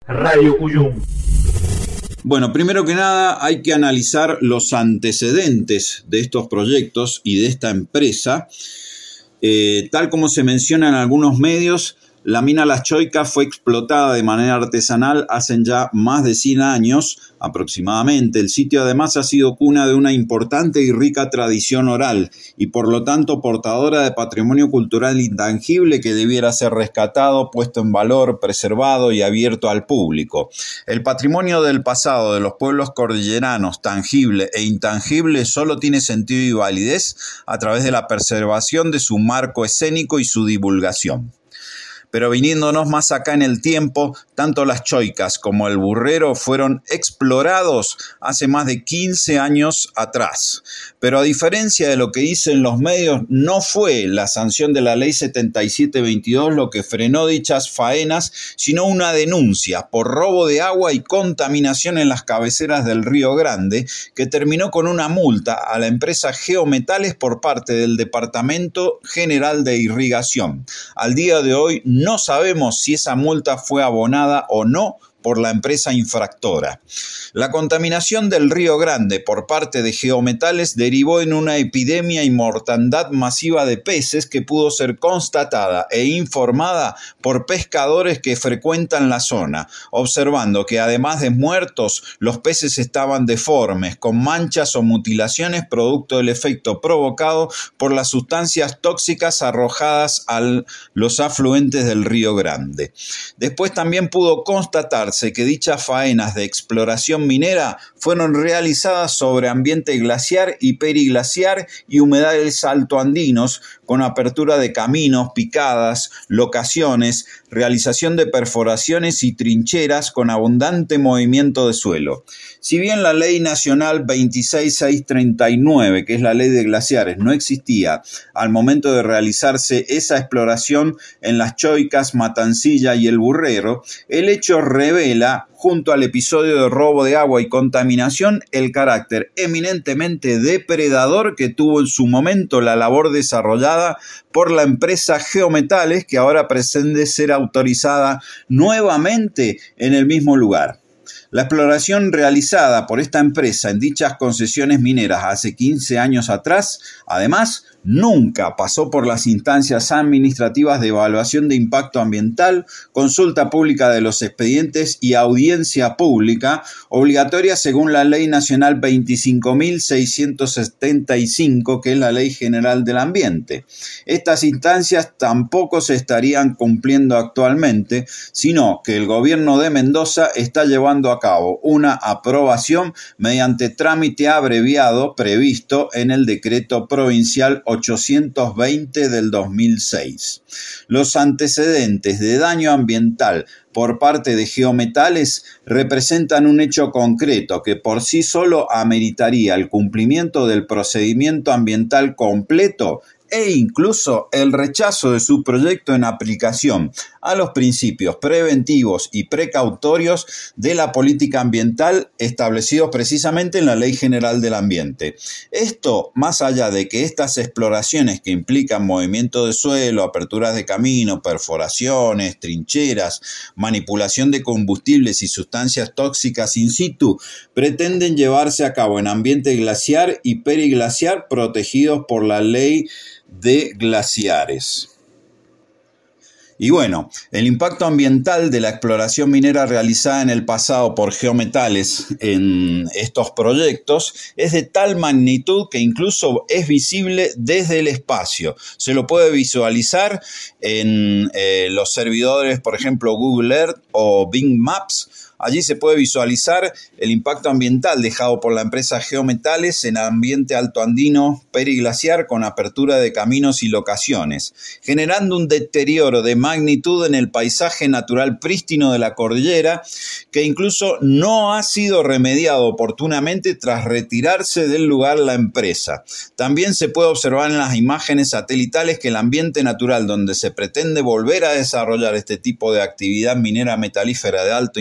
Radio Cuyum. Bueno, primero que nada hay que analizar los antecedentes de estos proyectos y de esta empresa. Tal como se menciona en algunos medios, la mina Las Choicas fue explotada de manera artesanal hace ya más de 100 años aproximadamente. El sitio además ha sido cuna de una importante y rica tradición oral y por lo tanto portadora de patrimonio cultural intangible que debiera ser rescatado, puesto en valor, preservado y abierto al público. El patrimonio del pasado de los pueblos cordilleranos, tangible e intangible, solo tiene sentido y validez a través de la preservación de su marco escénico y su divulgación. Pero viniéndonos más acá en el tiempo, tanto Las Choicas como el Burrero fueron explorados hace más de 15 años atrás. Pero a diferencia de lo que dicen los medios, no fue la sanción de la Ley 7722 lo que frenó dichas faenas, sino una denuncia por robo de agua y contaminación en las cabeceras del Río Grande, que terminó con una multa a la empresa Geometales por parte del Departamento General de Irrigación. Al día de hoy no sabemos si esa multa fue abonada o no por la empresa infractora. La contaminación del Río Grande por parte de Geometales derivó en una epidemia y mortandad masiva de peces que pudo ser constatada e informada por pescadores que frecuentan la zona, observando que además de muertos, los peces estaban deformes, con manchas o mutilaciones producto del efecto provocado por las sustancias tóxicas arrojadas a los afluentes del Río Grande. Después también pudo constatar que dichas faenas de exploración minera fueron realizadas sobre ambiente glaciar y periglaciar y humedales altoandinos, con apertura de caminos, picadas, locaciones, realización de perforaciones y trincheras con abundante movimiento de suelo. Si bien la Ley Nacional 26639, que es la ley de glaciares, no existía al momento de realizarse esa exploración en Las Choicas, Matancilla y el Burrero, el hecho revela, junto al episodio de robo de agua y contaminación, el carácter eminentemente depredador que tuvo en su momento la labor desarrollada por la empresa Geometales, que ahora pretende ser autorizada nuevamente en el mismo lugar. La exploración realizada por esta empresa en dichas concesiones mineras hace 15 años atrás, además, nunca pasó por las instancias administrativas de evaluación de impacto ambiental, consulta pública de los expedientes y audiencia pública, obligatoria según la Ley Nacional 25.675, que es la Ley General del Ambiente. Estas instancias tampoco se estarían cumpliendo actualmente, sino que el gobierno de Mendoza está llevando a cabo una aprobación mediante trámite abreviado previsto en el Decreto Provincial 820 del 2006. Los antecedentes de daño ambiental por parte de Geometales representan un hecho concreto que por sí solo ameritaría el cumplimiento del procedimiento ambiental completo e incluso el rechazo de su proyecto en aplicación a los principios preventivos y precautorios de la política ambiental establecidos precisamente en la Ley General del Ambiente. Esto, más allá de que estas exploraciones que implican movimiento de suelo, aperturas de camino, perforaciones, trincheras, manipulación de combustibles y sustancias tóxicas in situ, pretenden llevarse a cabo en ambiente glaciar y periglaciar protegidos por la Ley de Glaciares. Y bueno, el impacto ambiental de la exploración minera realizada en el pasado por Geometales en estos proyectos es de tal magnitud que incluso es visible desde el espacio. Se lo puede visualizar en los servidores, por ejemplo, Google Earth o Bing Maps. Allí se puede visualizar el impacto ambiental dejado por la empresa Geometales en ambiente altoandino periglaciar con apertura de caminos y locaciones, generando un deterioro de magnitud en el paisaje natural prístino de la cordillera que incluso no ha sido remediado oportunamente tras retirarse del lugar la empresa. También se puede observar en las imágenes satelitales que el ambiente natural donde se pretende volver a desarrollar este tipo de actividad minera metalífera de alto impacto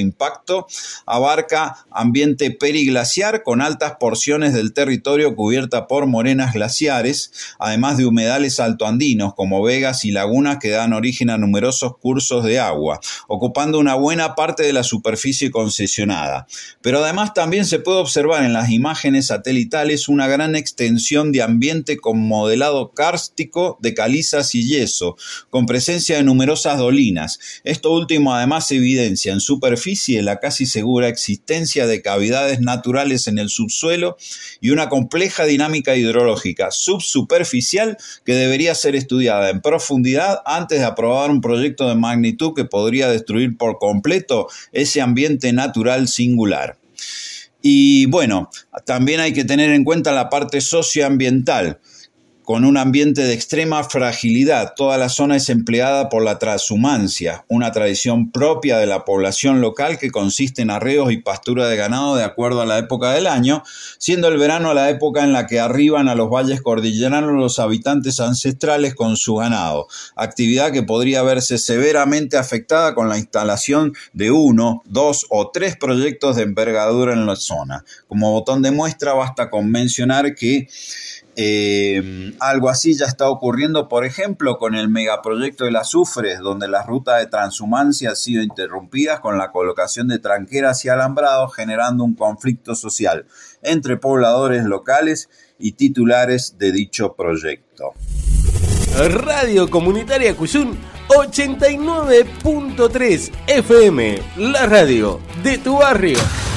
impacto abarca ambiente periglaciar con altas porciones del territorio cubierta por morenas glaciares, además de humedales altoandinos como vegas y lagunas que dan origen a numerosos cursos de agua, ocupando una buena parte de la superficie concesionada. Pero además también se puede observar en las imágenes satelitales una gran extensión de ambiente con modelado kárstico de calizas y yeso, con presencia de numerosas dolinas. Esto último además evidencia en superficie la casi segura existencia de cavidades naturales en el subsuelo y una compleja dinámica hidrológica subsuperficial que debería ser estudiada en profundidad antes de aprobar un proyecto de magnitud que podría destruir por completo ese ambiente natural singular. Y bueno, también hay que tener en cuenta la parte socioambiental. Con un ambiente de extrema fragilidad, toda la zona es empleada por la transhumancia, una tradición propia de la población local que consiste en arreos y pastura de ganado de acuerdo a la época del año, siendo el verano la época en la que arriban a los valles cordilleranos los habitantes ancestrales con su ganado, actividad que podría verse severamente afectada con la instalación de 1, 2 o 3 proyectos de envergadura en la zona. Como botón de muestra basta con mencionar que algo así ya está ocurriendo, por ejemplo, con el megaproyecto del azufre, donde las rutas de transhumancia han sido interrumpidas con la colocación de tranqueras y alambrados, generando un conflicto social entre pobladores locales y titulares de dicho proyecto. Radio Comunitaria Cuyún 89.3 FM, la radio de tu barrio.